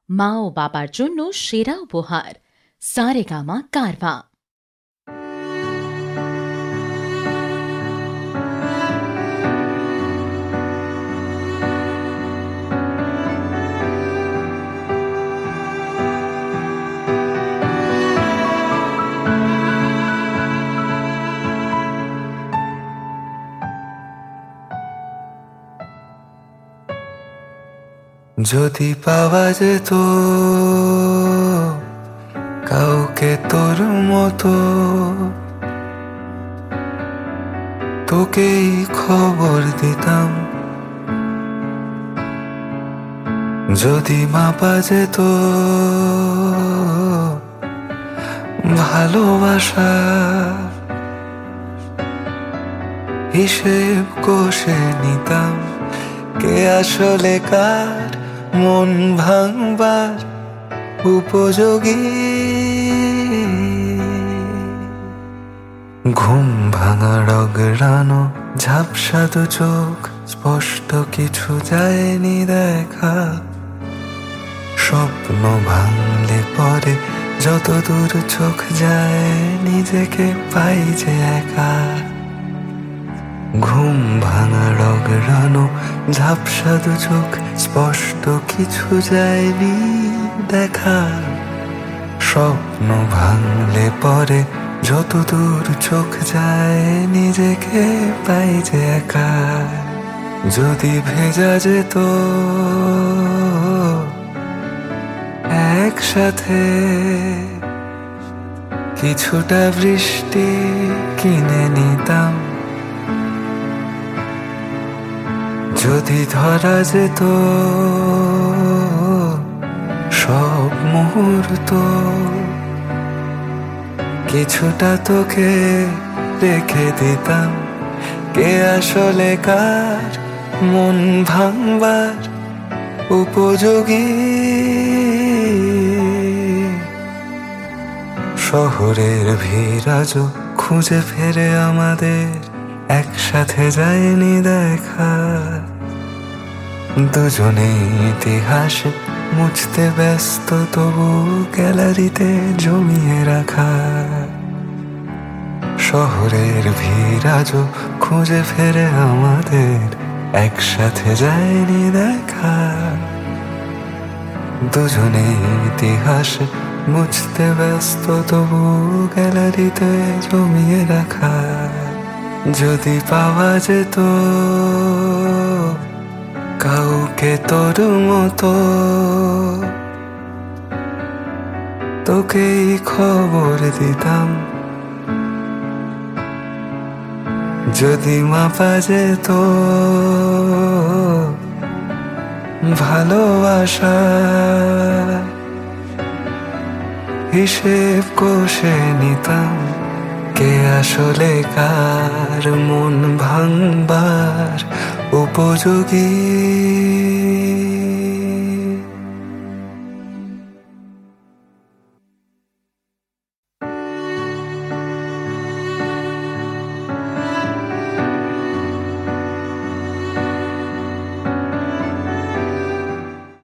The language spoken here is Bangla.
মা ও বাবার জন্য সেরা উপহার সারেগামা কারভা। যদি পাওয়া যেত কাউকে তোর মতো, তোকেই খবর দিতাম। যদি মাপা যেত ভালোবাসা, হিসেব কষে নিতাম। কে আসলে কার মন ভাঙবার উপযোগী? ঘুম ভাঙা রগড়ানো ঝাপসা দু চোখ, স্পষ্ট কিছু যায়নি দেখা। স্বপ্ন ভাঙলে পরে যত দূর চোখ যায়, নিজেকে পাই যে একা। ঘুম ভাঙা রগড়ানো ঝাপসা দু চোখ, স্পষ্ট কিছু যায়নি দেখা। স্বপ্ন ভাঙলে পরে যত দূর চোখ যায়, নিজেকে পাই যে একা। যদি ভেজা যেত একসাথে কিছুটা বৃষ্টি কিনে নিতাম। যদি ধরা যেত সব মুহূর্ত, কিছুটা তোকে রেখে দিতাম। কে আসলে কার মন ভাঙবার উপযোগী? শহরের ভিড় আজও খুঁজে ফেরে আমাদের, একসাথে যায়নি দেখা। দুজনে ইতিহাস মুছতে ব্যস্ত, তবু গ্যালারিতে জমিয়ে রাখা। শহরের ভিড় আজও খুঁজে ফেরে আমাদের, একসাথে যায়নি দেখা। দুজনে ইতিহাস মুছতে ব্যস্ত, তবু গ্যালারিতে জমিয়ে রাখা। যদি পাওয়া যেত কাউকে তোর মতো, তোকেই খবর দিতাম। যদি মাপা যেত ভালোবাসা, হিসেব কষে নিতাম। কে আসলে কার মন ভাঙবার উপযোগী?